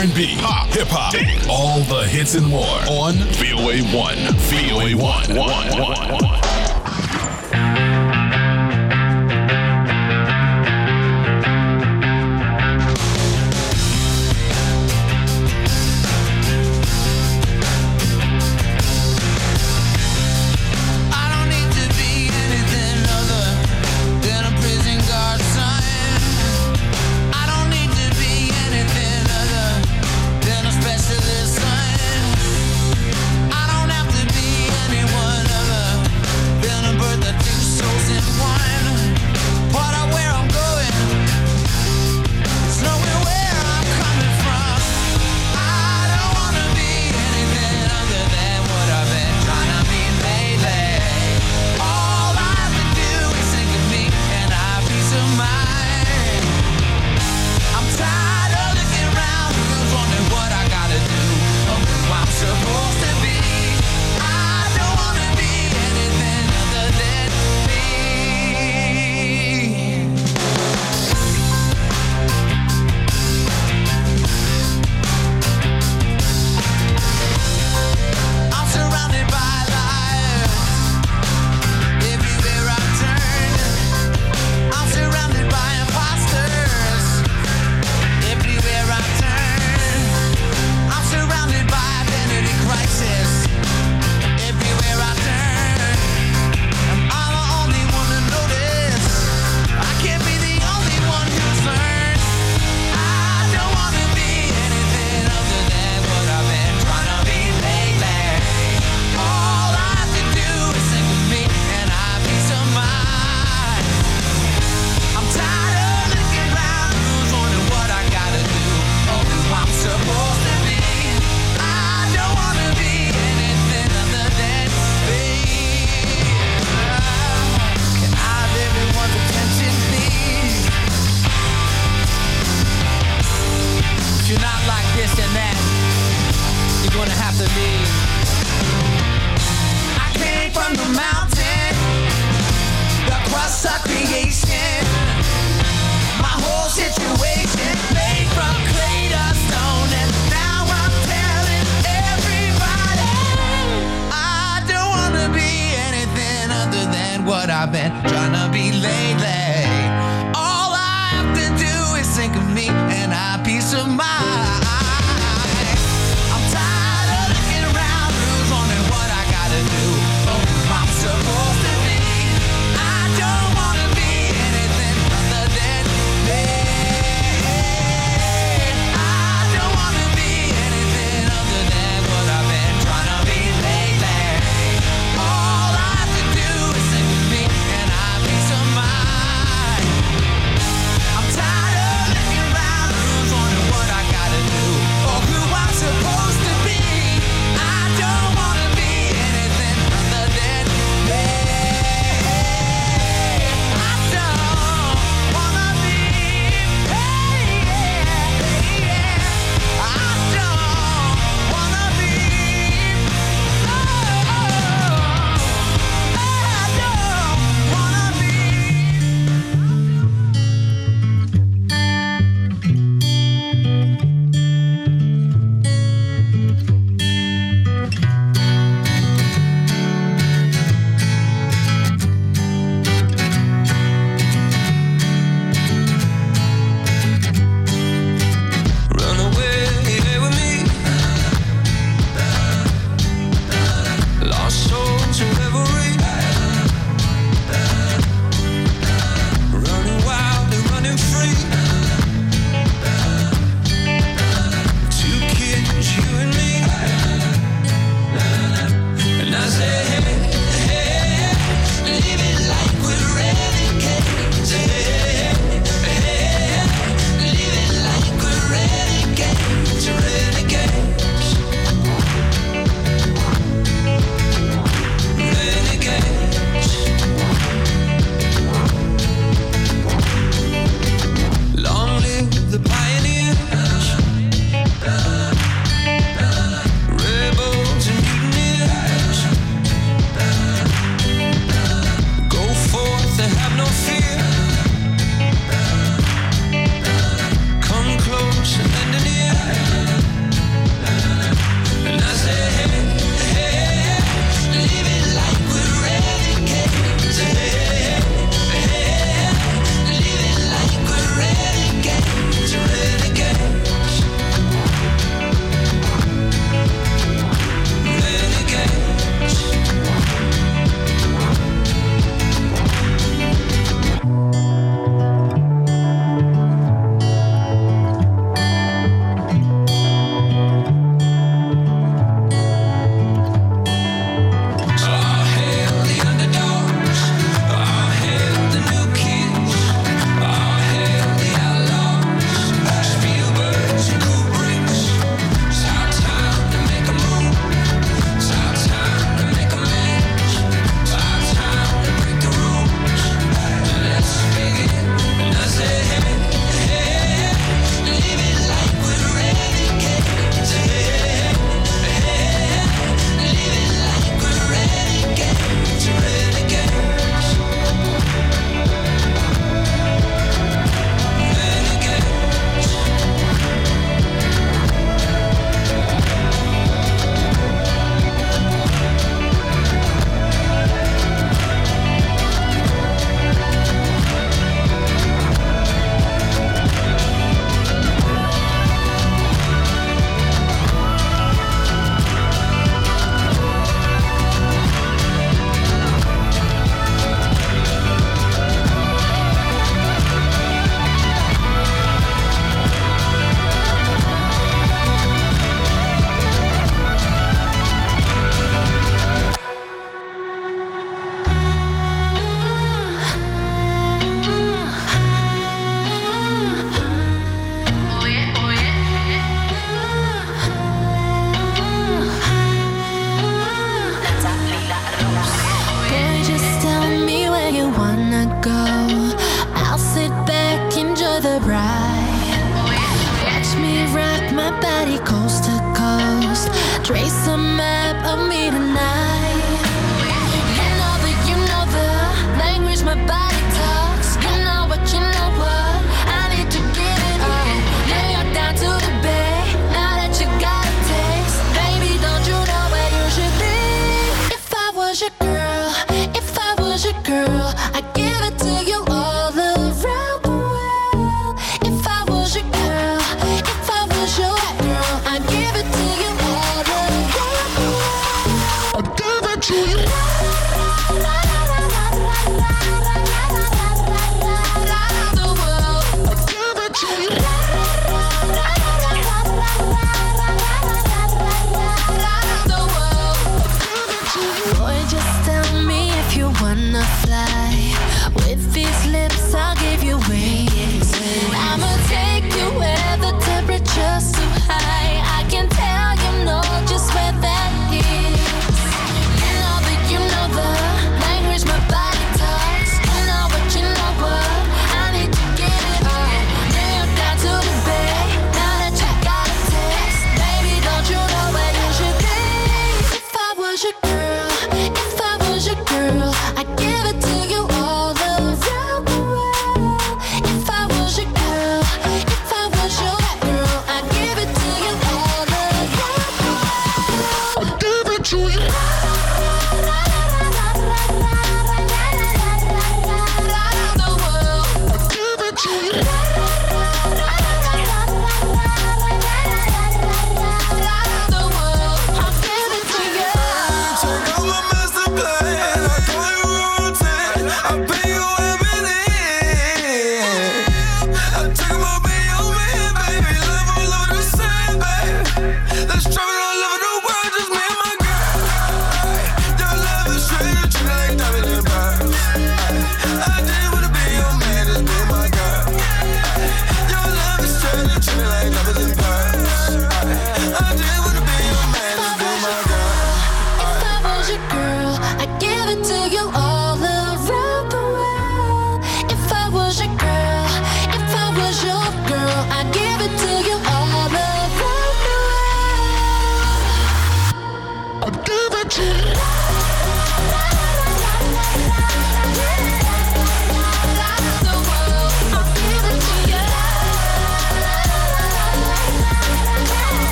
R&B, pop, hip-hop, all the hits and more on VOA 1. VOA 1. Supposed to be, I don't wanna be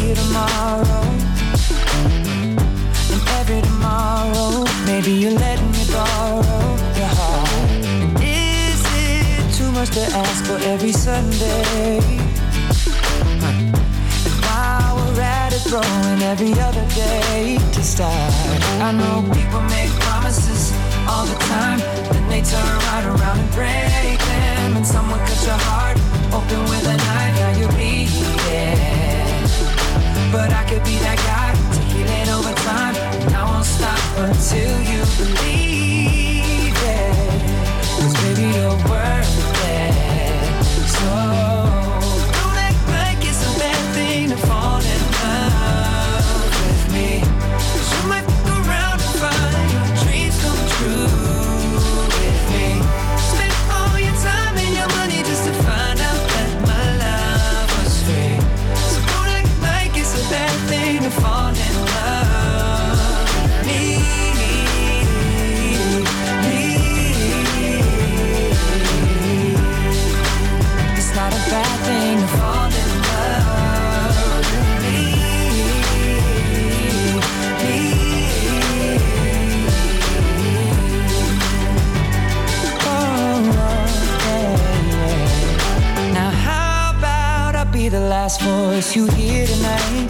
here tomorrow. And every tomorrow, maybe you're letting me borrow your heart. And is it too much to ask for every Sunday? And while we're at it, throwing every other day to start. I know people make promises all the time, then they turn right around and break them. And someone cut your heart open with a knife, now you're bleeding. But I could be that guy to heal it over time, and I won't stop until you believe it. 'Cause baby, you're worth it. So don't act like it's a bad thing to fall in love with me. 'Cause you might fuck around and find your dreams come true with me. Spend all your time and your money just to find out that my love was free. So don't act like it's a bad thing to fall in love with me. It's not a bad thing to fall in love with me. Now how about I be the last voice you hear tonight,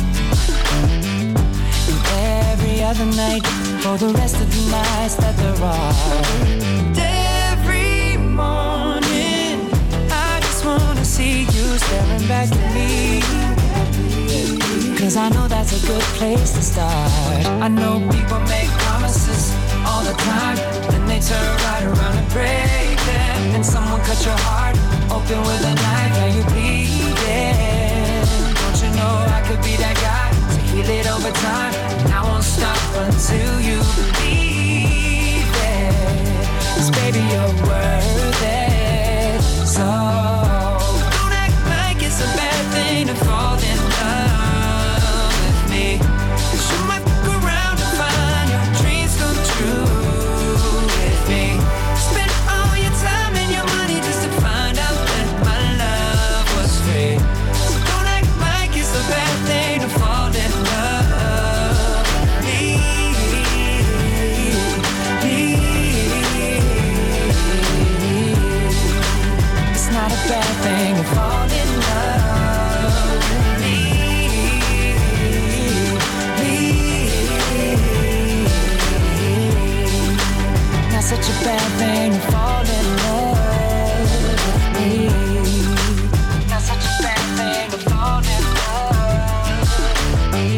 and every other night for the rest of the nights that there are. And every morning I just wanna see you staring back at me, 'cause I know that's a good place to start. I know people make promises all the time, then they turn right around and break them. And someone cut your heart open with a knife, now you're bleeding. Don't you know I could be that guy to heal it over time, and I won't stop until you believe it. 'Cause baby, you're worth it. So don't act like it's a bad thing to fall in love with me. 'Cause you might fuck around and find your dreams come true with me. Spend all your time and your money just to find out that my love was free. So don't act like it's a bad thing to fall in love with me. It's not a bad thing to fall in love with me. Not such a bad thing to fall in love with me. Not such a bad thing to fall in love with me.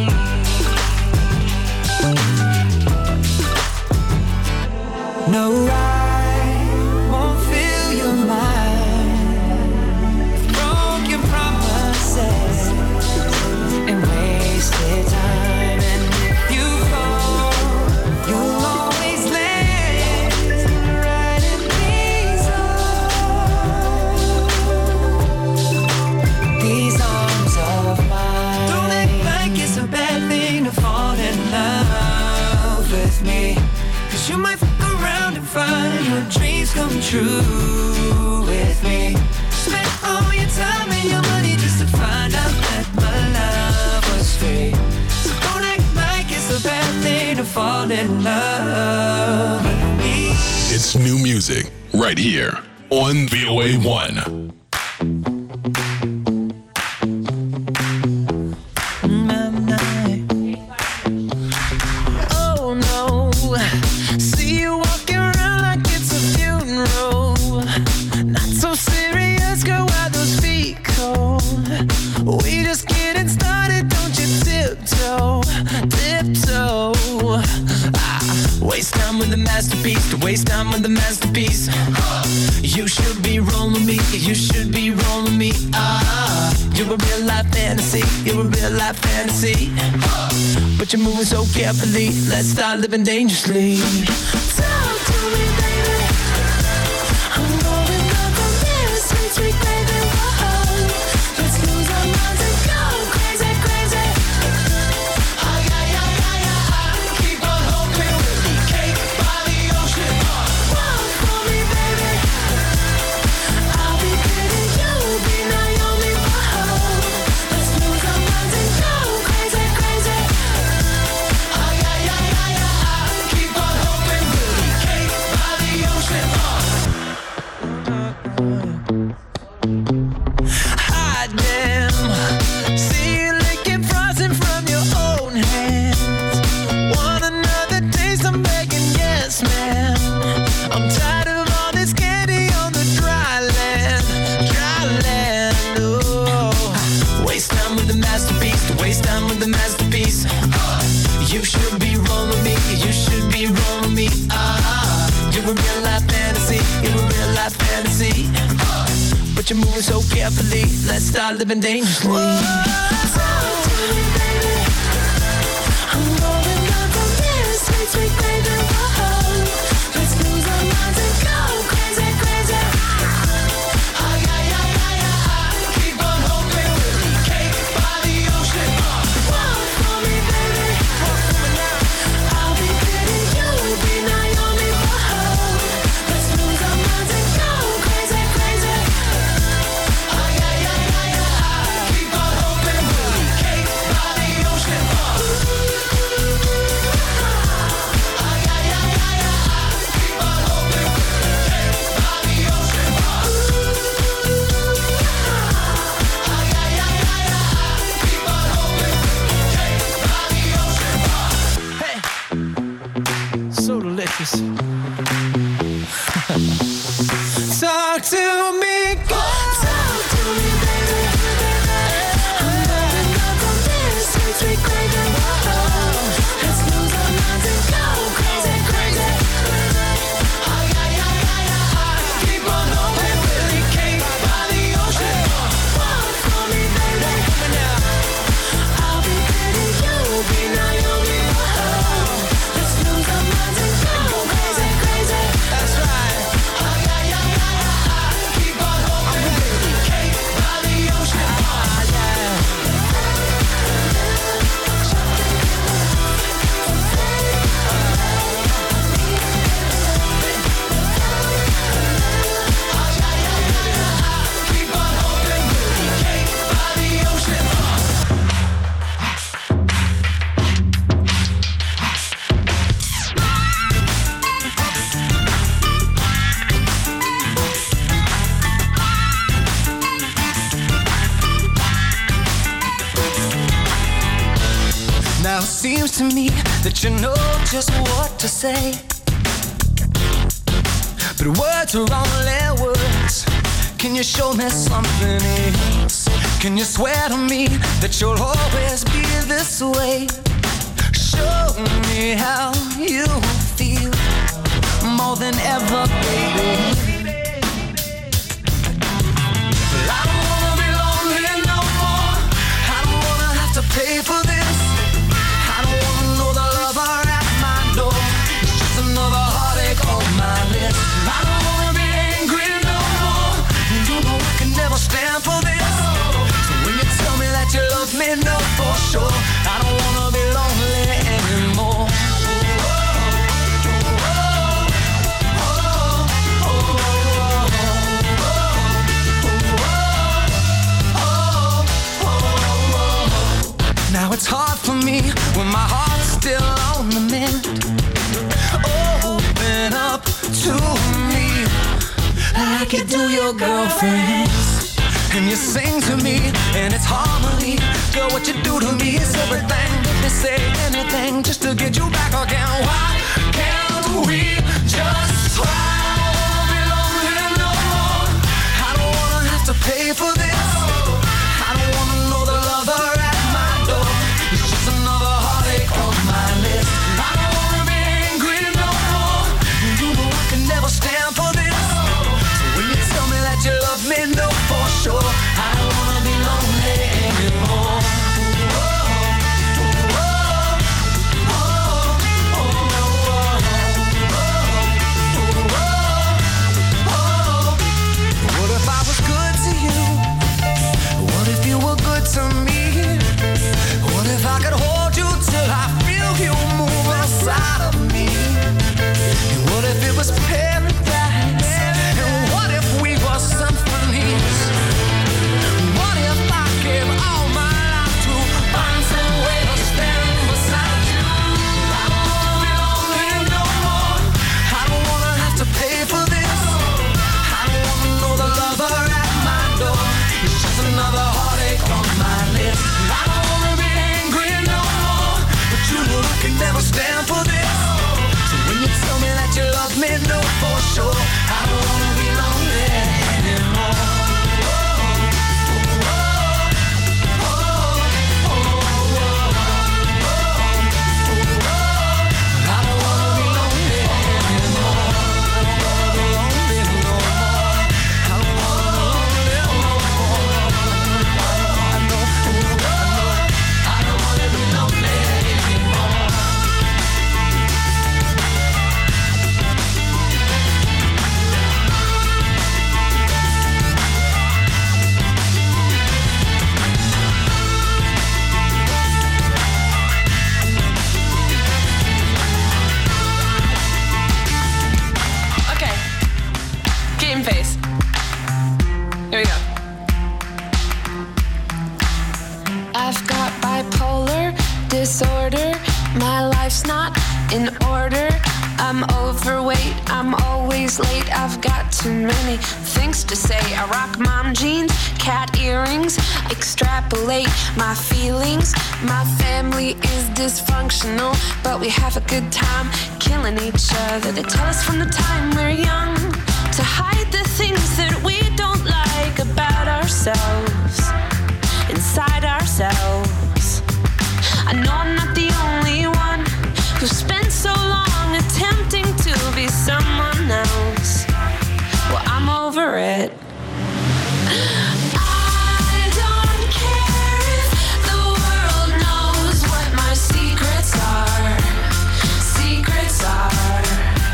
No, I won't fill your mind with broken promises and wasted time. And if you fall, you'll always land right in these arms of mine. Don't act like it's a bad thing to fall in love with me. 'Cause you might fuck around and find your dreams come true with me. Spend all your time and your money just to find out that my love was free. So don't act like it's a bad thing to fall in love with me. It's new music right here on VOA 1. Oh no, see you walking around like it's a funeral. Not so serious, girl, why those feet cold? We just getting started, don't you tiptoe, tiptoe. Waste time with the masterpiece, to waste time with the masterpiece. You should be rolling me, you should be rolling me. You're a real life fantasy, you're a real life fantasy. But you're moving so carefully, let's start living dangerously. Talk to me, baby. I'm going up from this sweet, sweet baby. Whoa. Let's lose our minds and go crazy, crazy. Keep on hoping we'll be cake by the ocean. Walk for me, baby. I'll be pretty, you'll be Naomi. Whoa. Let's lose our minds and go beast, waste time with the masterpiece. You should be rolling me, you should be rolling me. You're a real life fantasy, you're a real life fantasy. But you're moving so carefully, let's start living dangerously. Talk to me, baby. I'm going up on this sweet, sweet baby. Whoa. Let's lose our minds and go crazy, crazy. Keep on hoping we'll be cake by the ocean. Walk for me, baby. I'll be pretty, you'll be Naomi. Whoa. Let's lose our minds and go crazy, crazy. Keep on hoping we'll be cake by the ocean. So delicious. Talk to me, girl. Talk to me, baby. I'm going up on this sweet, sweet craving. Whoa. Let's lose our minds and go crazy, crazy. Keep on hoping we'll be cake by the ocean. Walk for me, baby. I'll be pretty, you'll be Naomi. Whoa. Let's lose our minds and go crazy, crazy. That's right. Keep on hoping we'll be cake by the ocean. Keep on hoping we'll be cake by the ocean. Now it seems to me that you know just what to say, but words are only words. Can you show me something else? Can you swear to me that you'll always be this way? Show me how you feel more than ever, baby. I don't wanna be lonely no more. I don't wanna have to pay for this. I don't wanna know the lover at my door. It's just another heartache on my list. I don't wanna be angry no more. You know I can never stand for this. So when you tell me that you love me, know for sure I don't wanna be lonely anymore. Now it's hard for me when my heart's still on the mend. Open up to me like you do your girlfriends. And you sing to me and it's harmony. Girl, what you do to me is everything. Let me say anything just to get you back again. Why can't we just try? I don't wanna be lonely no more. I don't wanna have to pay for this. I don't wanna know the lover at my door. It's just another heartache on my list. I don't wanna be angry no more. You know I can never stand for this. So when you tell me that you love me, know for sure I don't wanna be lonely anymore. What if I was good to you? What if you were good to me? What if I could hold you till I feel you move inside of me? And what if it was paradise? And what if we were symphonies? What if I gave all my life to find some way to stand beside you? I don't wanna be lonely no more. I don't wanna have to pay for this. I don't wanna know the lover at my door. It's just another heartache on my list. I don't wanna be angry no more, but you know I can never stand for this. So when you tell me that you love me, know for sure I don't wanna be lonely anymore. disorder. My life's not in order. I'm overweight, I'm always late. I've got too many things to say. I rock mom jeans, cat earrings, extrapolate my feelings. My family is dysfunctional, but we have a good time killing each other. They tell us from the time we're young to hide the things that we don't like about ourselves, inside ourselves. I know I'm not the only one who spent so long attempting to be someone else. Well, I'm over it. I don't care if the world knows what my secrets are. Secrets are.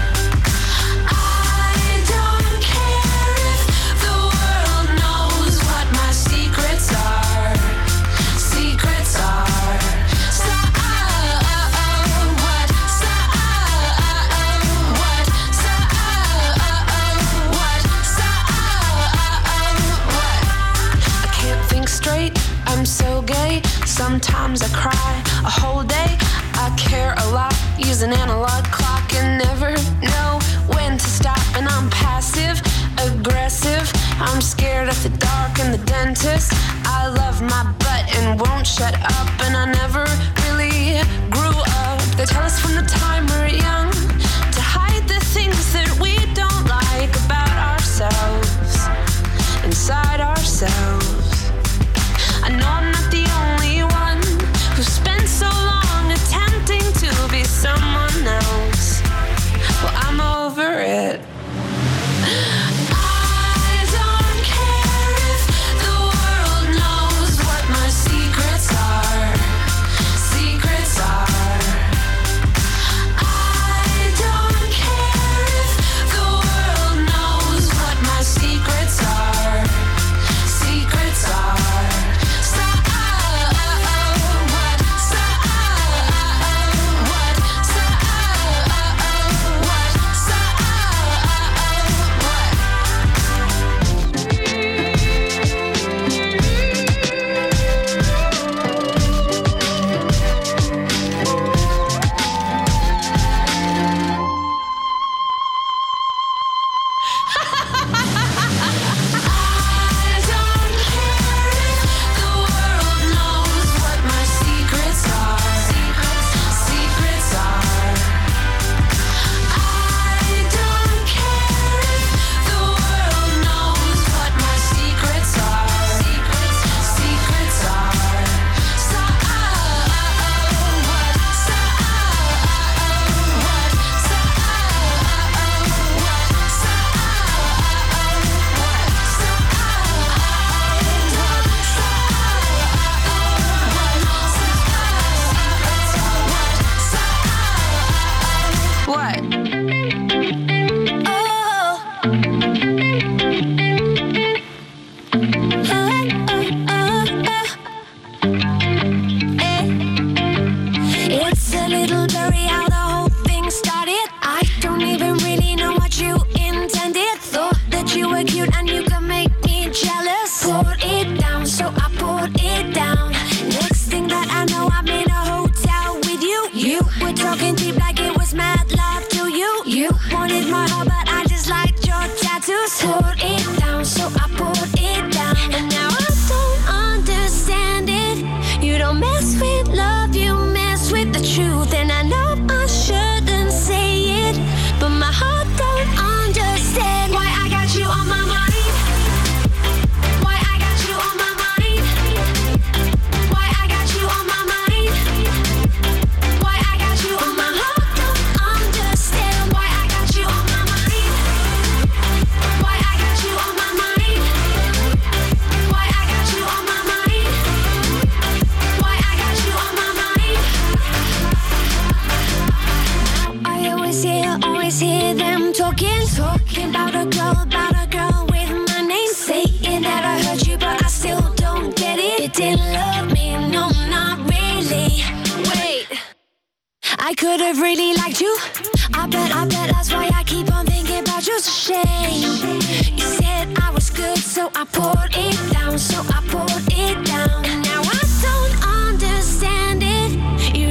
I don't care if the world knows what my secrets are. Secrets are. I'm so gay, sometimes I cry a whole day. I care a lot, use an analog clock and never know when to stop. And I'm passive, aggressive, I'm scared of the dark and the dentist. I love my butt and won't shut up, and I never really grew up. They tell us from the time we're young to hide the things that we don't like about ourselves, inside ourselves. I know I'm not the only one who spent so long attempting to be someone else. Well, I'm over it. I don't care if the world knows what my secrets are. Secrets are. I don't care if the world knows what my secrets are. Secrets are. I could have really liked you. I bet that's why I keep on thinking about you. It's a shame. You said I was good, so I poured it down, And now I don't understand it. You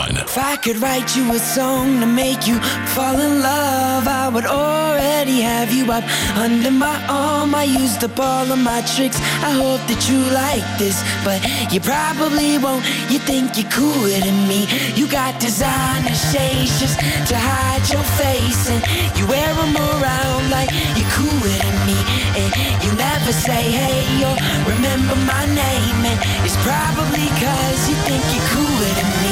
1. If I could write you a song to make you fall in love, I would already have you up under my arm. I used up all of my tricks, I hope that you like this, but you probably won't. You think you're cooler than me. You got designer shades just to hide your face, and you wear them around like you're cooler than me. And you never say hey or remember my name, and it's probably cause you think you're cooler than me.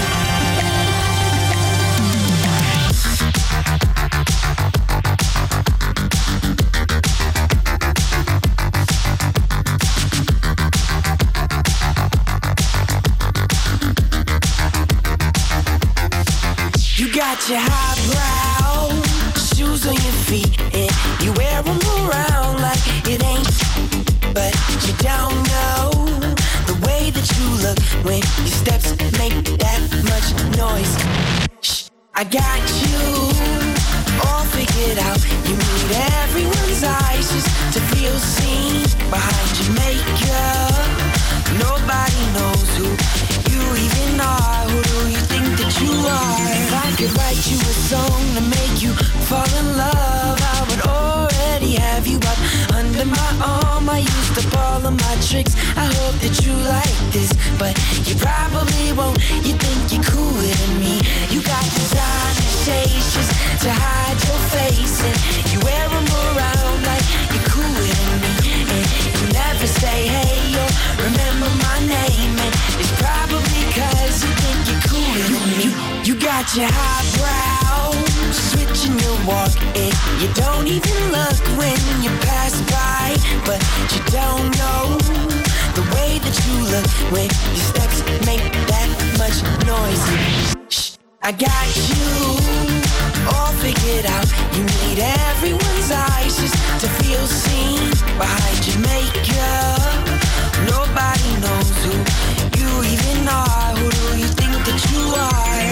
You got your highbrow shoes on your feet, and you wear them around like it ain't. But you don't know the way that you look when your steps make that much noise. Shh, I got you all figured out. You need everyone's eyes just to feel seen behind your makeup. Nobody knows who you even are. Who do you think that you are? If I could write you a song to make you fall in love, I would already have you up under my arm. I used up all of my tricks, I hope that you like this, but you probably won't. You think you're cooler than me. You got designer shades just to hide your face, and you wear them around like you're cooler than me. And you never say hey or remember my name, and it's probably cause you think you're cooler than me. You got your highbrow switching your walk, and you don't even look when you pass by, but you don't know the way that you look when your steps make that much noise. Shh, I got you all figured out. You need everyone's eyes just to feel seen behind your makeup. Nobody knows who you even are. Who do you think that you are?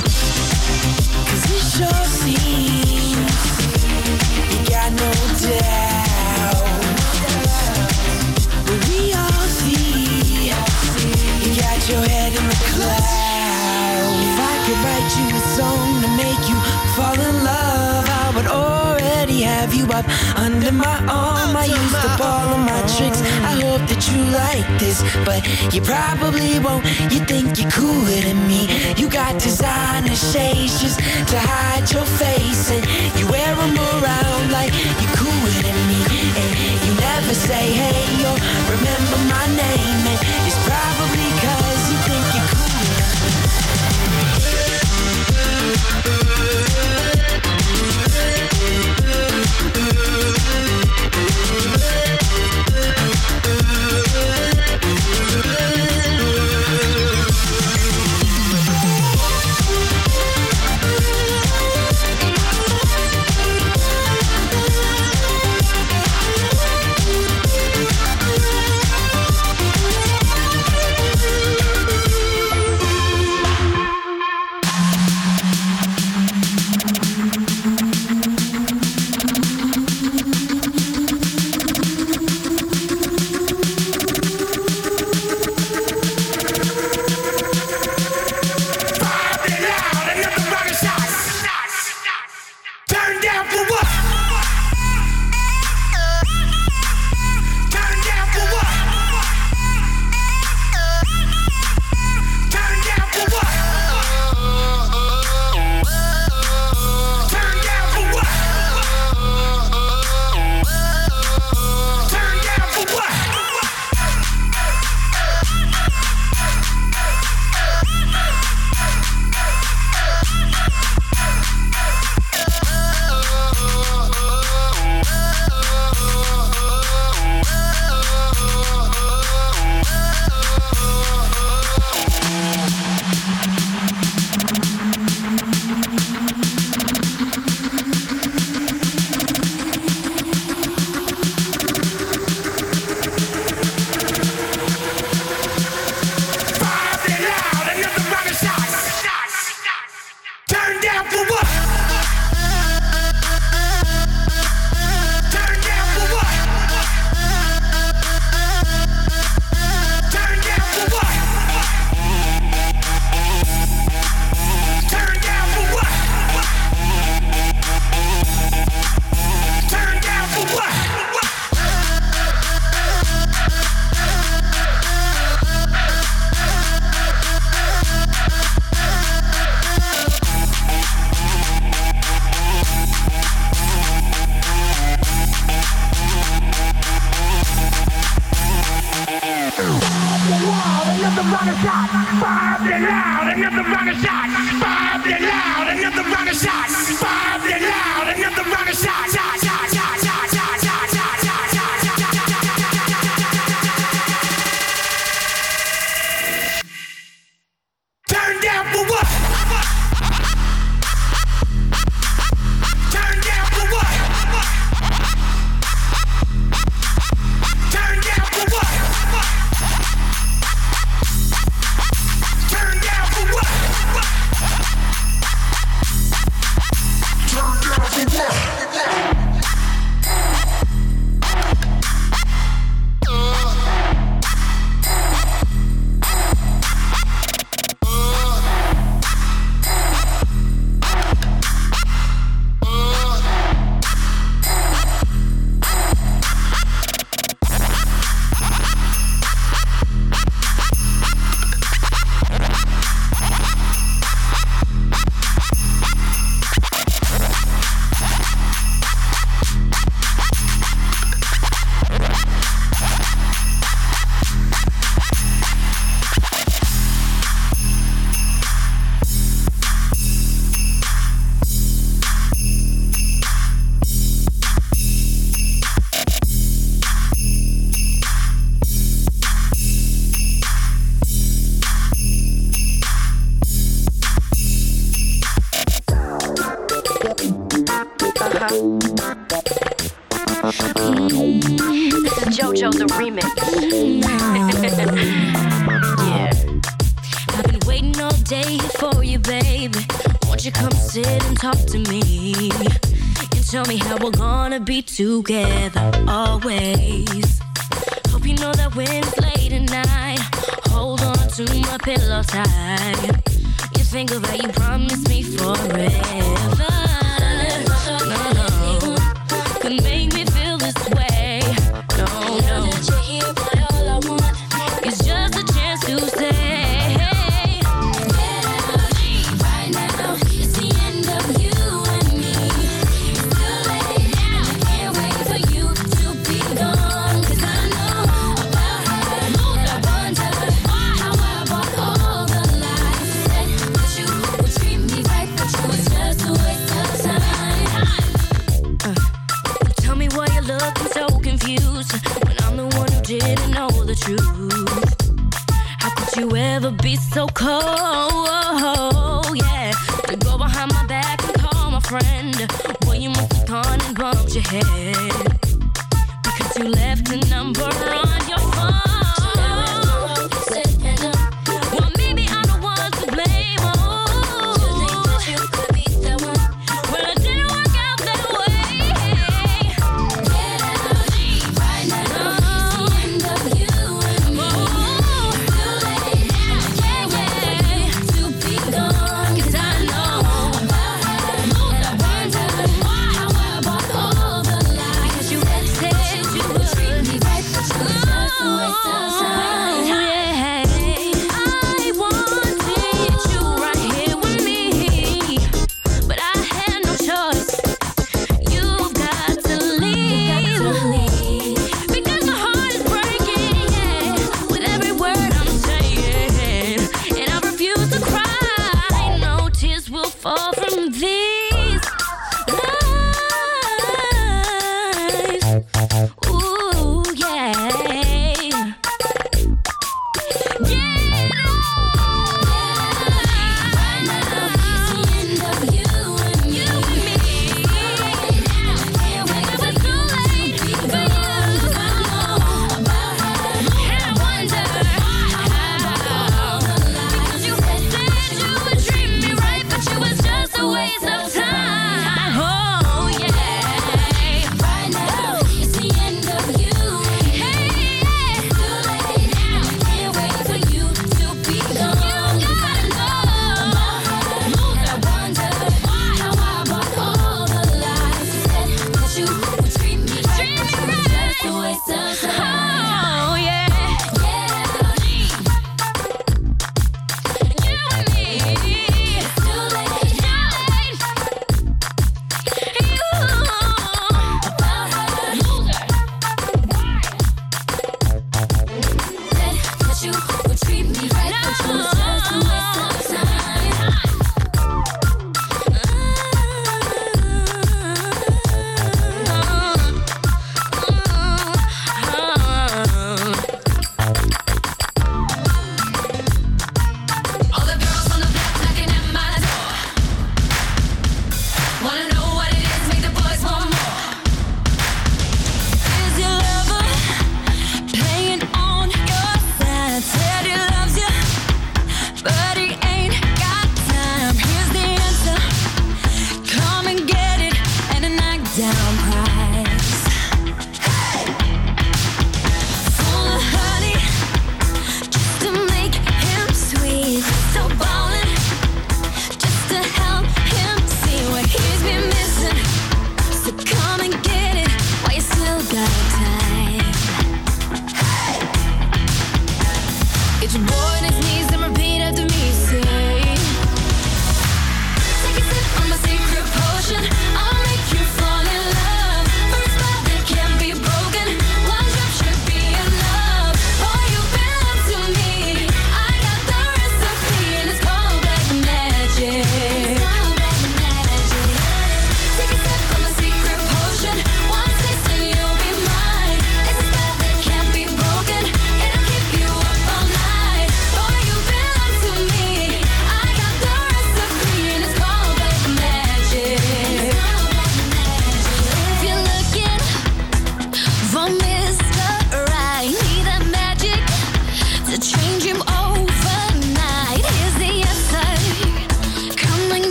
Cause it sure seems you got no doubt, but we all see you got your head in the clouds. If I could write you a song to make you fall in love, I would already have you up under my arm. I used up all of my tricks, I hope that you like this, but you probably won't. You think you're cooler than me. You got designer shades just to hide your face, and you wear them around like you're cooler than me. And you never say hey or remember my name, and it's probably cause you think you're cooler. JoJo the remix. Yeah. I've been waiting all day for you, baby. Won't you come sit and talk to me? And tell me how we're gonna be together always. Hope you know that when it's late at night, hold on to my pillow tight. You think of how you promised me forever. No, could make me feel this way. No. That you're here, but all I want is just a chance to say, get out of me right now. It's the end of you and me. It's too late now. I can't wait for you to be gone. 'Cause I know about how I wonder how I bought all the lies. Said that you would treat me right, but you was just a waste of time. Tell me why you're looking so confused when I'm the one who didn't know the truth. How could you ever be so cold? Yeah, to go behind my back and call my friend. Boy, you must have gone and bumped your head because you left a number on your phone. Well, maybe I'm the one to blame. You think that you could be the one? Well, it didn't work out that way. Get out of me right now. It's the end of you and me. It's too late now. I can't wait to be gone. 'Cause I know about how I wonder how I bought all the lies. Because you had said you would treat me right, but you was just a waste of time. Yeah, I wanted you right here with me, but I had no choice. You've got to leave, because my heart is breaking, yeah, with every word I'm saying, and I refuse to cry. No tears will fall from these eyes. Ooh, yeah. Waste of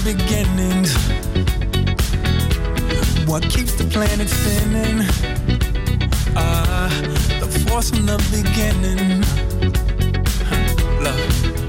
beginnings. What keeps the planet spinning? The force from the beginning. Love.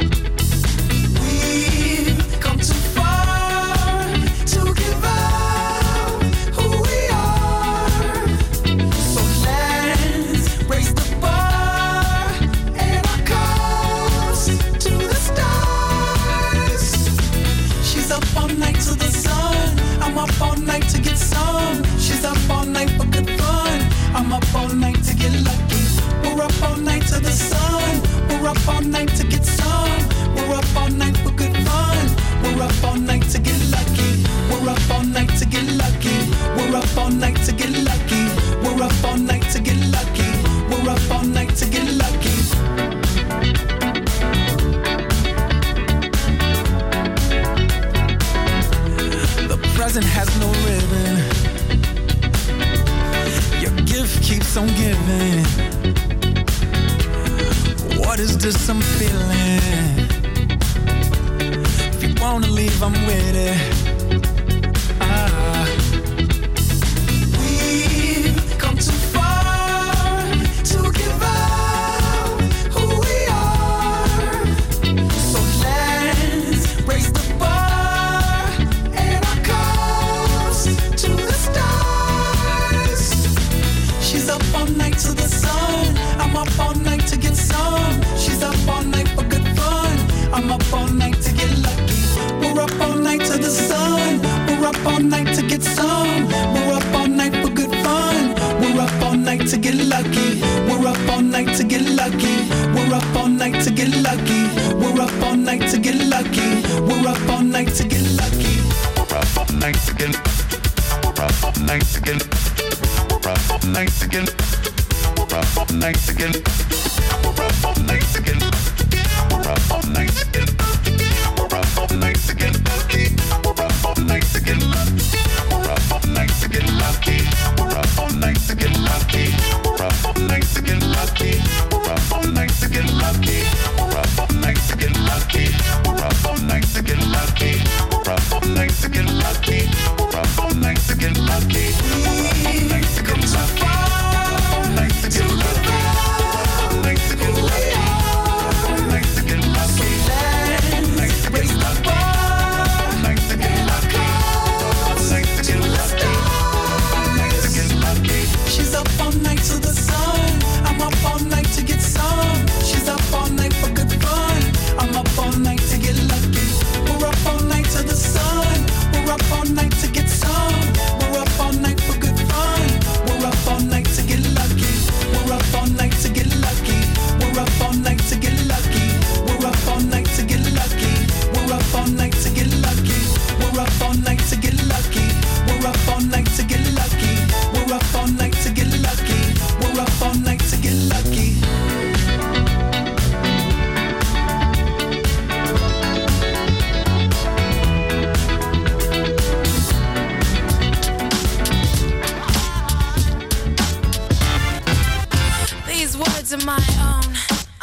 We've come too far to give up who we are. So let's raise the bar and our cups to the stars. She's up all night to the sun. I'm up all night to get some. She's up all night for good fun. I'm up all night to get lucky. We're up all night to the sun. We're up all night to get some. We're up all night for good fun. We're up all night to get lucky. We're up all night to get lucky. We're up all night to get lucky. We're up all night to get lucky. We're up all night to get lucky. The present has no ribbon. Your gift keeps on giving. What is this I'm feeling? If you wanna leave, I'm with it. We've come too far to give up who we are. So let's raise the bar and our cups to the stars. She's up all night to the sun. I'm up all night to get some. She's up all night for good fun. I'm up all night to get lucky. We're up all night to the sun. We're up all night to get some. We're up all night for good fun. We're up all night to get lucky. We're up all night to get lucky. We're up all night to get lucky. We're up all night to get lucky. We're up all night to get lucky. We're up all night to get. We're up all night to get. We're up all night to get. We're up all night to get. We're up all night to get. We're up all night to get. We're up all night to get lucky. We're up all night to get lucky. We're up all night to get lucky. We're up all night to get lucky. We're up all night to get lucky. We're up all night to get lucky. We're up all night to get lucky. We're up all night to get lucky. We're up all night to get lucky. We're up all night to get lucky. We're up all night to get lucky. She's up all night to the sun. I'm up all night to get some. She's up all night for good fun. I'm up all night to get lucky. We're up all night to the sun. We're up all night to get some. We're up all night for good fun. We're up all night to get lucky. We're up all night to get lucky. We're up all night to get lucky. We're up all night to get lucky. We're up all night to get lucky. We're up all night to get lucky. We're up all night to get lucky. We're up all night to get lucky. We're up all night to get lucky. These words are my own.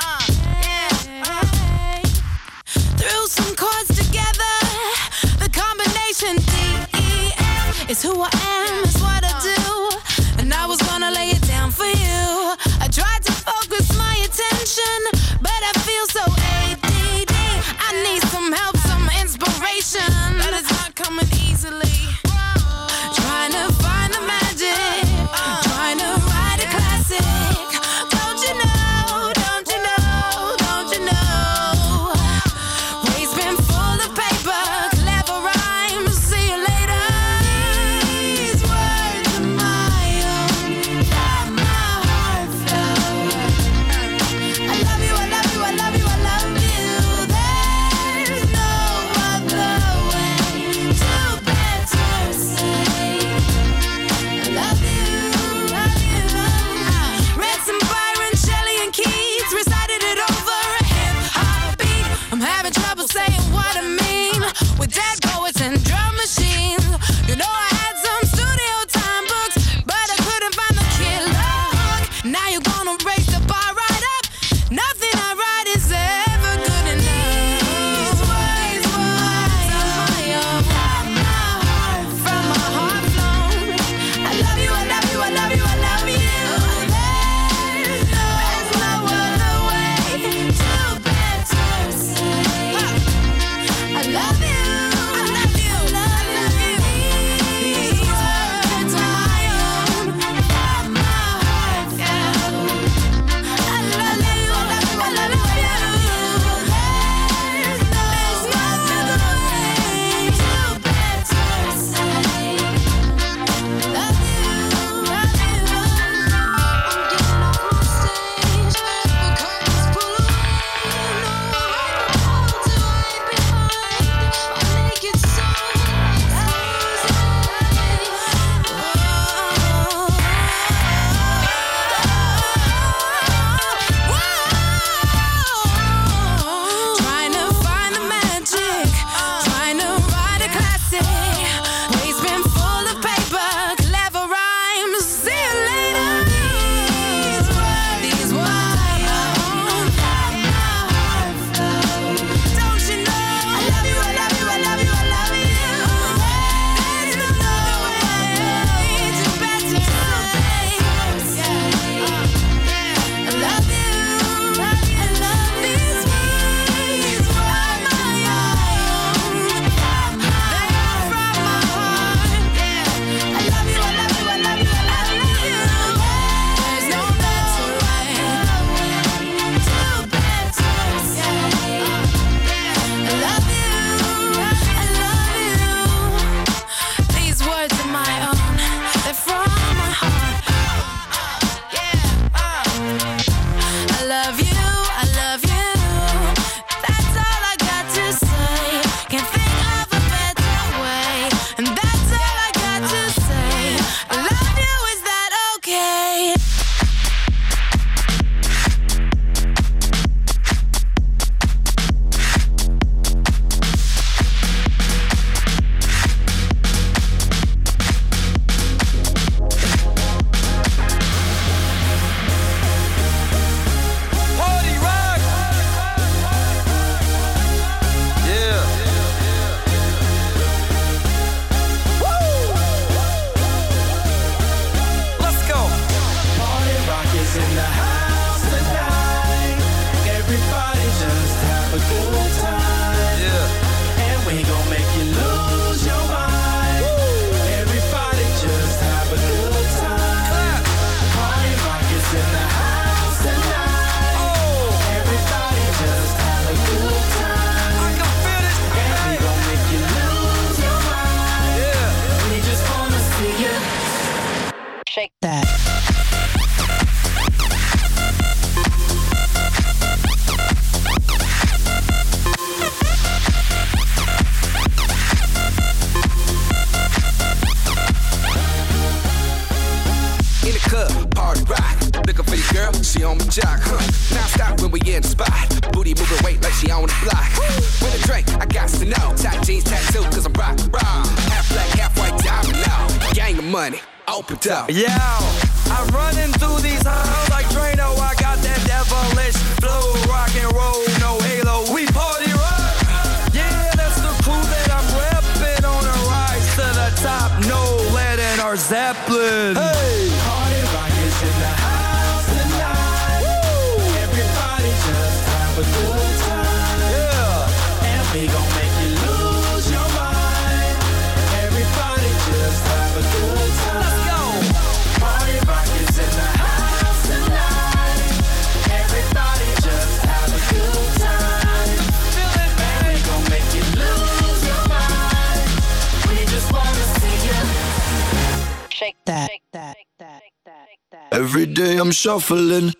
Threw some chords together. The combination D-E-F is who I am, is what I do. And I was gonna lay it down for you. I tried to focus my attention, but I feel so ADD. I need some help, some inspiration, but it's not coming easily. Trying to find the magic, trying to write a classic. Don't you know, don't you know, don't you know? Waste bin full of paper, clever rhymes, see you later. These words are my own, let my heart flow. I love you, I love you, I love you, I love you. There's no other way to get she on the block. With a drink, I got to know. Tight jeans tattoo, cause I'm rock, raw. Half black, half white diamond now. Gang of money, open up. Yeah, I'm running through these halls like Drano. I got that devilish flow, rock and roll, no halo. We party rock. Yeah, that's the crew that I'm repping on a rise to the top. No lead in our Zeppelin. Hey, Party rock is in the house tonight. Woo! Everybody just have a good time. yeah. And we gon' make you lose your mind. Everybody just have a good time. Let's go. Party rock is in the house tonight. Everybody just have a good time. Feel it, And man. we gon' make you lose your mind. We just wanna see you. Shake that. Every day I'm shuffling.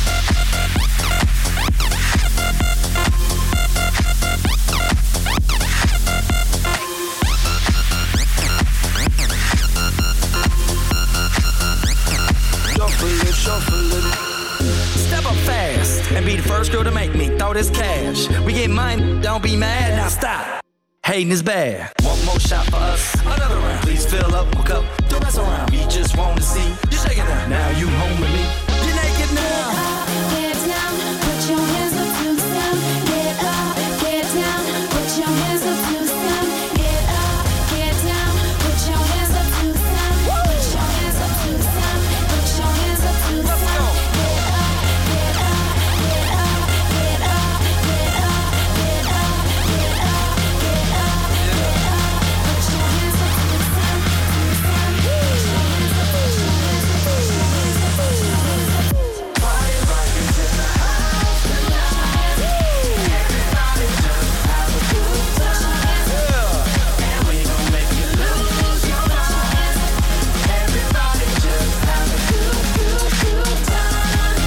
Shuffling. Step up fast and be the first girl to make me throw this cash. We get mine, don't be mad, now stop. Hating is bad. One more shot for us, another round. Please fill up my cup, don't mess around. We just want to see you shaking it. Now you home with me. You're naked now. Get down, put your hands up to the sound. Get up, get down, put your hands up to the sound. Get up, get down, put your hands up to the sound. Put your hands up to the sound. Put your hands up to the sound. Get up, get up, get up, get up, get up, get up, get up, get up, get up. Put your hands up to the sound. Put your hands up, put your hands up, put your hands up, put your hands up. Party rock is in the house tonight. Everybody just have a good time. And we gon' make you lose your mind. Everybody just have a good time.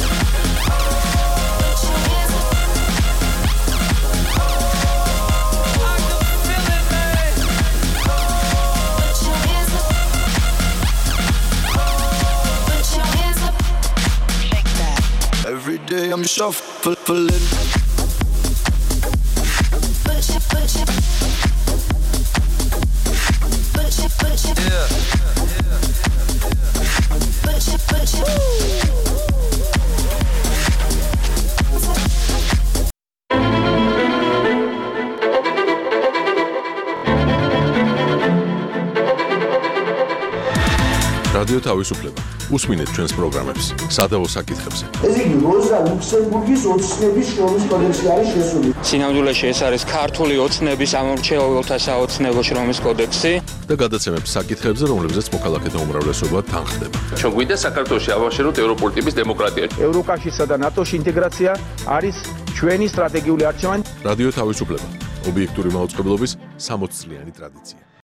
Put your hands up. I can feel it, man. Put your hands up. Put your hands up. Shake that. Every day I'm shuffling. Put your, put your, put your, put your, Yeah. put your, put your. რადიო თავისუფლება. უსმინეთ ჩვენს პროგრამებს სადავო საკითხებზე. ეს იგი როზა ლუქსემბურგის ოცნების შრომის კოდექსი არის შესული. სინამდვილეში ეს არის ქართული ოცნების ამორჩეულთა საოცნებო შრომის კოდექსი. და გადაცემებს საკითხებზე, რომლებზეც მოქალაქეთა უმრავლესობა თანხდება. ჩვენ გვინდა საქართველოში ავაშენოთ ევროპული ტიპის დემოკრატია. ევროკავშირსა და ნატოში ინტეგრაცია არის ჩვენი სტრატეგიული არჩევანი. რადიო თავისუფლება. ობიექტური მაუწყებლობის 60 წლიანი ტრადიცია.